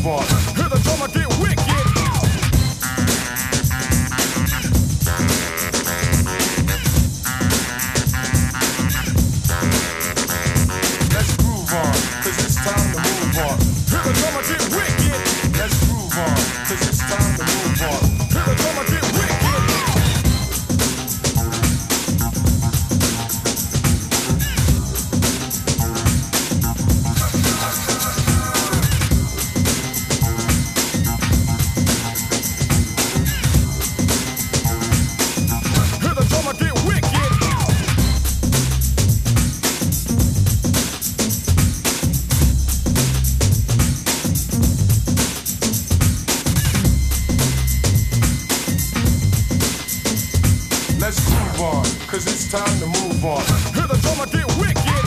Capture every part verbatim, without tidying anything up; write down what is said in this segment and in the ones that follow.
on. Hear the drummer get wicked. Let's groove on, cause it's time to move on. Hear the drummer get wicked. Let's groove on, cause it's time to move on. Hear the drummer get wicked. Let's groove on, cause it's time to move on. Hear the drummer get wicked.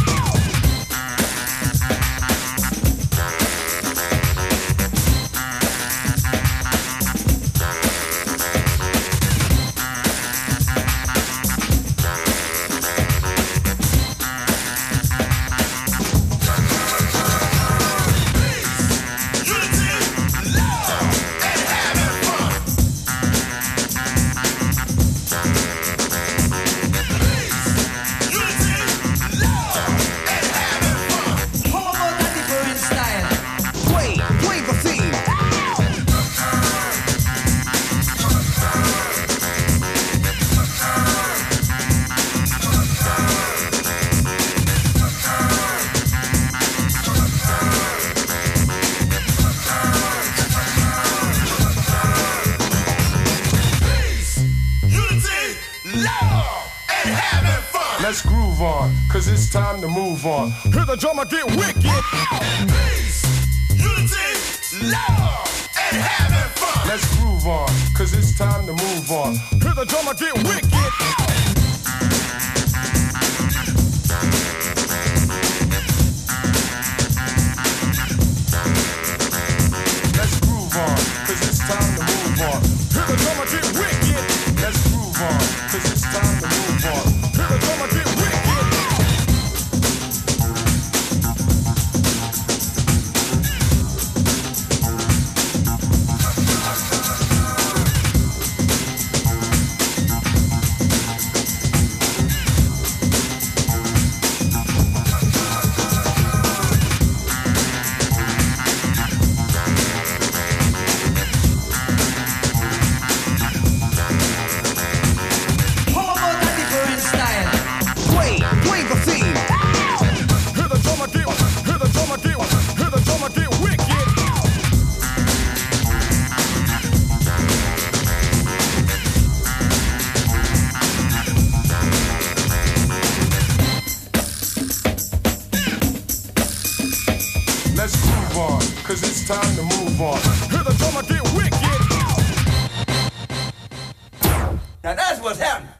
Let's groove on, cause it's time to move on. Hear the drummer get wicked. Peace, unity, love, and having fun. Let's groove on, cause it's time to move on. Hear the drummer get wicked. Let's groove on, cause it's time to move on. Hear the drummer get wicked. Let's groove on, cause it's time to move on. Hear the drummer get wicked. Let's groove on, cause it's time to move on. Hear the drummer get wicked. Now that's what's happening.